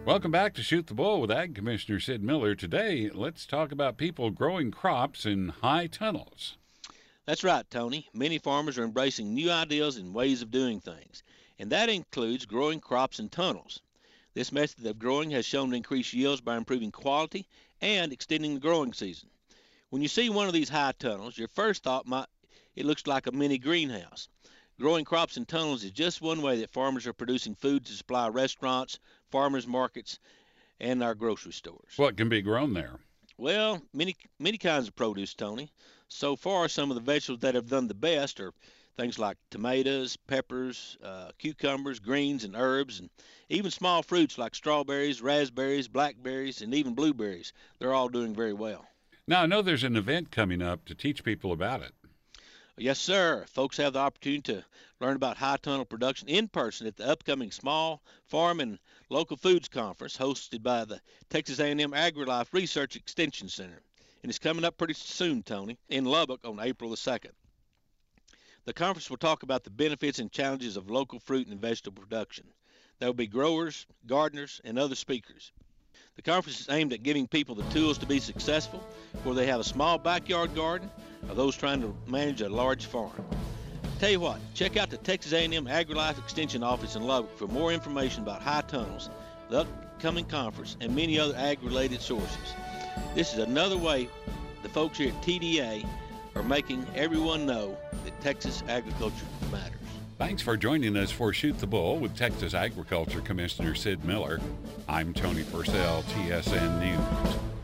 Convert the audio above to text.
Welcome back to Shoot the Bull with Ag Commissioner Sid Miller. Today, let's talk about people growing crops in high tunnels. That's right, Tony. Many farmers are embracing new ideas and ways of doing things, and that includes growing crops in tunnels. This method of growing has shown to increase yields by improving quality and extending the growing season. When you see one of these high tunnels, your first thought might it looks like a mini greenhouse. Growing crops in tunnels is just one way that farmers are producing food to supply restaurants, farmers markets, and our grocery stores. What can be grown there? Well, many kinds of produce, Tony. So far, some of the vegetables that have done the best are things like tomatoes, peppers, cucumbers, greens, and herbs, and even small fruits like strawberries, raspberries, blackberries, and even blueberries. They're all doing very well. Now, I know there's an event coming up to teach people about it. Yes, sir. Folks have the opportunity to learn about high tunnel production in person at the upcoming Small Farm and Local Foods Conference hosted by the Texas A&M AgriLife Research Extension Center. And it's coming up pretty soon, Tony, in Lubbock on April the 2nd. The conference will talk about the benefits and challenges of local fruit and vegetable production. There will be growers, gardeners, and other speakers. The conference is aimed at giving people the tools to be successful, whether they have a small backyard garden or those trying to manage a large farm. Tell you what, check out the Texas A&M AgriLife Extension Office in Lubbock for more information about high tunnels, the upcoming conference, and many other ag-related sources. This is another way the folks here at TDA are making everyone know that Texas agriculture matters. Thanks for joining us for Shoot the Bull with Texas Agriculture Commissioner Sid Miller. I'm Tony Purcell, TSN News.